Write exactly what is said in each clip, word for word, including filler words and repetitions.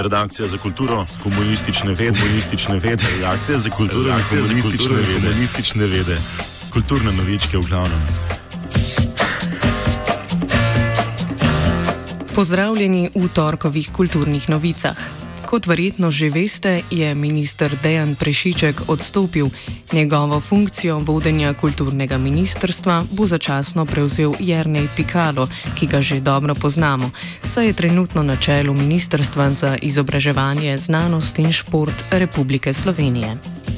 Redakcija za kulturo, komunistične vede, komunistične vede, redakcija za kulturo, redakcija za komunistične vede, komunistične vede, kulturne novičke v glavnem. Pozdravljeni v torkovih kulturnih novicah. Kot verjetno že veste, je minister Dejan Prešiček odstopil. Njegovo funkcijo vodenja kulturnega ministrstva bo začasno prevzel Jernej Pikalo, ki ga že dobro poznamo, saj je trenutno na čelu Ministrstva za izobraževanje, znanost in šport Republike Slovenije.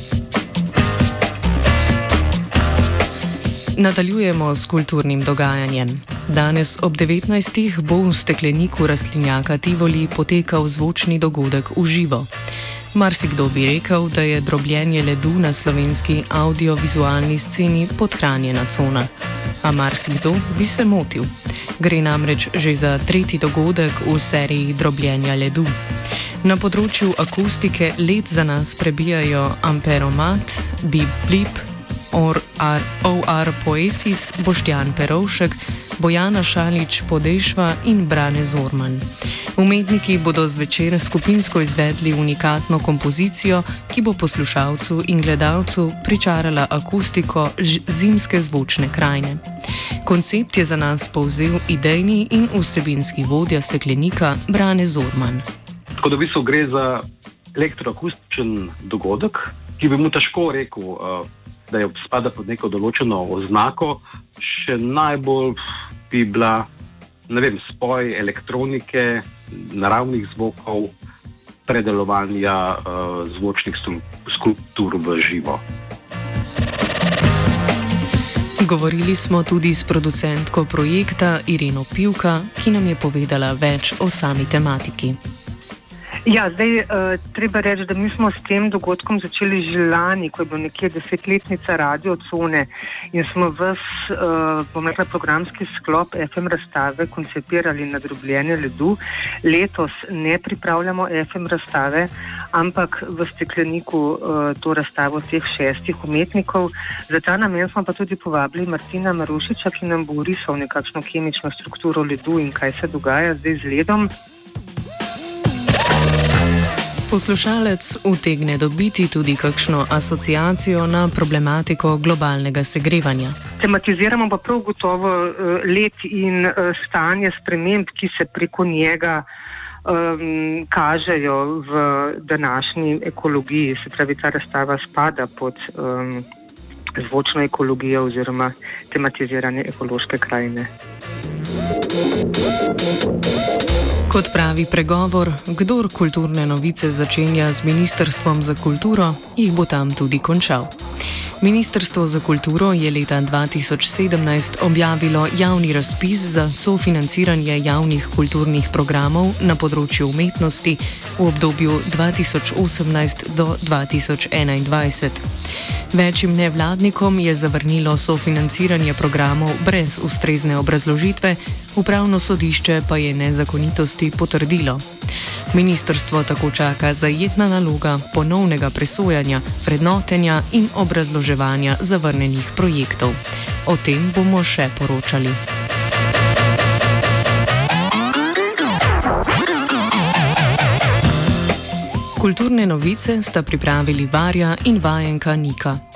Nadaljujemo s kulturnim dogajanjem. Danes ob devetnajstih bo v stekleniku rastlinjaka Tivoli potekal zvočni dogodek v živo. Marsikdo bi rekel, da je drobljenje ledu na slovenski audiovizualni sceni podhranjena cona. A marsikdo bi se motil. Gre namreč že za tretji dogodek v seriji drobljenja ledu. Na področju akustike led za nas prebijajo Amperomat, Bip Blip, O R Poesis, Boštjan Perovšek, Bojana Šalič Podešva in Brane Zorman. Umetniki bodo zvečer skupinsko izvedli unikatno kompozicijo, ki bo poslušalcu in gledalcu pričarala akustiko zimske zvočne krajine. Koncept je za nas povzel idejni in vsebinski vodja steklenika Brane Zorman. Tako da v bistvu gre za elektroakustičen dogodek, ki bi mu težko rekel, uh, da je spada pod neko določeno oznako. Še najbolj bi bila, ne vem, spoj elektronike, naravnih zvokov, predelovanja uh, zvočnih skulptur v živo. Govorili smo tudi s producentko projekta Ireno Pivka, ki nam je povedala več o sami tematiki. Ja, zdaj uh, treba reči, da mi smo s tem dogodkom začeli že lani, ko je bil nekje desetletnica radiocone in smo ves, uh, bom rekla, programski sklop F M razstave koncipirali na drobljenje ledu. Letos ne pripravljamo F M razstave, ampak v stekleniku uh, to razstavo teh šestih umetnikov. Za ta namen smo pa tudi povabili Martina Marušiča, ki nam bo orisal nekakšno kemično strukturo ledu in kaj se dogaja zdaj z ledom. Poslušalec utegne dobiti tudi kakšno asociacijo na problematiko globalnega segrevanja. Tematiziramo pa prav gotovo led in stanje sprememb, ki se preko njega um, kažejo v današnji ekologiji. Se pravi, ta razstava spada pod um, zvočno ekologijo oziroma tematiziranje ekološke krajine. Kot pravi pregovor, kdor kulturne novice začenja z Ministrstvom za kulturo, jih bo tam tudi končal. Ministrstvo za kulturo je leta dva tisoč sedemnajst objavilo javni razpis za sofinanciranje javnih kulturnih programov na področju umetnosti v obdobju dva tisoč osemnajst do dva tisoč enaindvajset. Večjim nevladnikom je zavrnilo sofinanciranje programov brez ustrezne obrazložitve, upravno sodišče pa je nezakonitosti potrdilo. Ministrstvo tako čaka zajetna naloga ponovnega presojanja, vrednotenja in obrazloževanja zavrnjenih projektov. O tem bomo še poročali. Kulturne novice sta pripravili Varja in vajenka Nika.